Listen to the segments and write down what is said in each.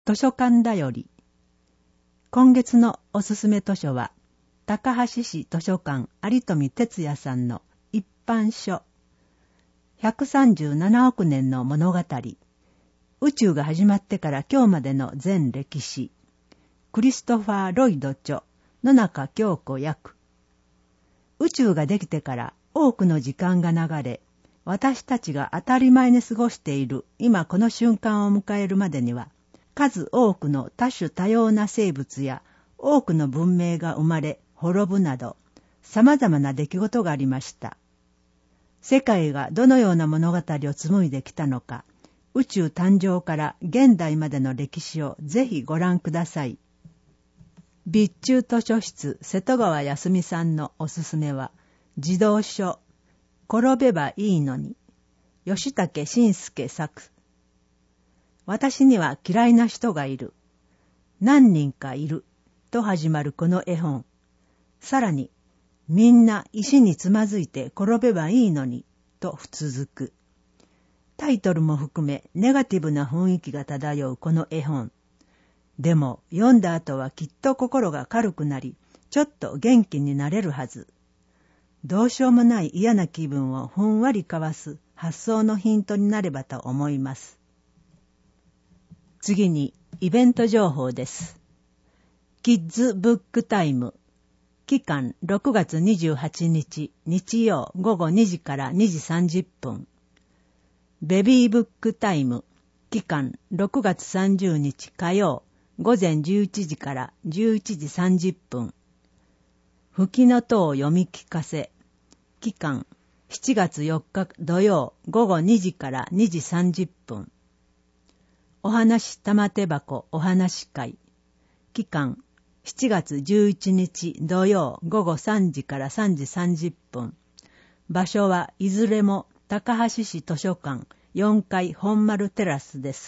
図書館だより。今月のおすすめ図書は、高橋市図書館有富哲也さんの一般書、137億年の物語、宇宙が始まってから今日までの全歴史、クリストファー・ロイド著、野中京子訳。宇宙ができてから多くの時間が流れ、私たちが当たり前に過ごしている今この瞬間を迎えるまでには、数多くの多種多様な生物や多くの文明が生まれ滅ぶなど様々な出来事がありました。世界がどのような物語を紡いできたのか、宇宙誕生から現代までの歴史をぜひご覧ください。備中図書室瀬戸川康美さんのおすすめは、児童書転べばいいのに、吉武伸介作。私には嫌いな人がいる。何人かいる。と始まるこの絵本。さらに、みんな石につまずいて転べばいいのに。と続く。タイトルも含めネガティブな雰囲気が漂うこの絵本。でも読んだ後はきっと心が軽くなり、ちょっと元気になれるはず。どうしようもない嫌な気分をふんわりかわす発想のヒントになればと思います。次にイベント情報です。キッズブックタイム。期間6月28日日曜午後2時から2時30分。ベビーブックタイム。期間6月30日火曜午前11時から11時30分。吹きの塔を読み聞かせ。期間7月4日土曜午後2時から2時30分。お話玉手箱お話会。期間7月11日土曜午後3時から3時30分。場所はいずれも高橋市図書館4階本丸テラスです。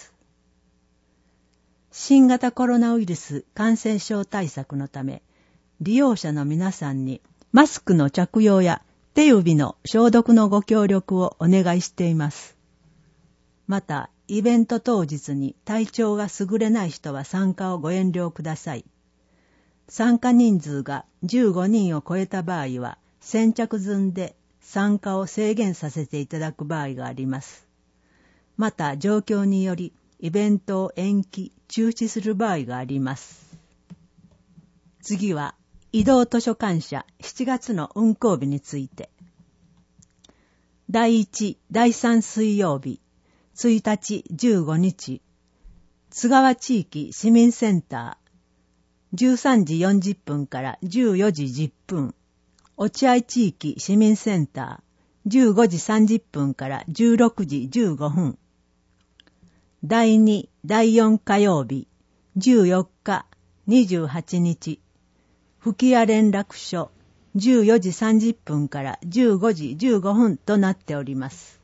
新型コロナウイルス感染症対策のため、利用者の皆さんにマスクの着用や手指の消毒のご協力をお願いしています。また、イベント当日に体調が優れない人は参加をご遠慮ください。参加人数が15人を超えた場合は、先着順で参加を制限させていただく場合があります。また、状況によりイベントを延期、中止する場合があります。次は、移動図書館社7月の運行日について。第1、第3水曜日、1日15日、津川地域市民センター、13時40分から14時10分、落合地域市民センター、15時30分から16時15分、第2、第4火曜日、14日、28日、吹屋連絡所、14時30分から15時15分となっております。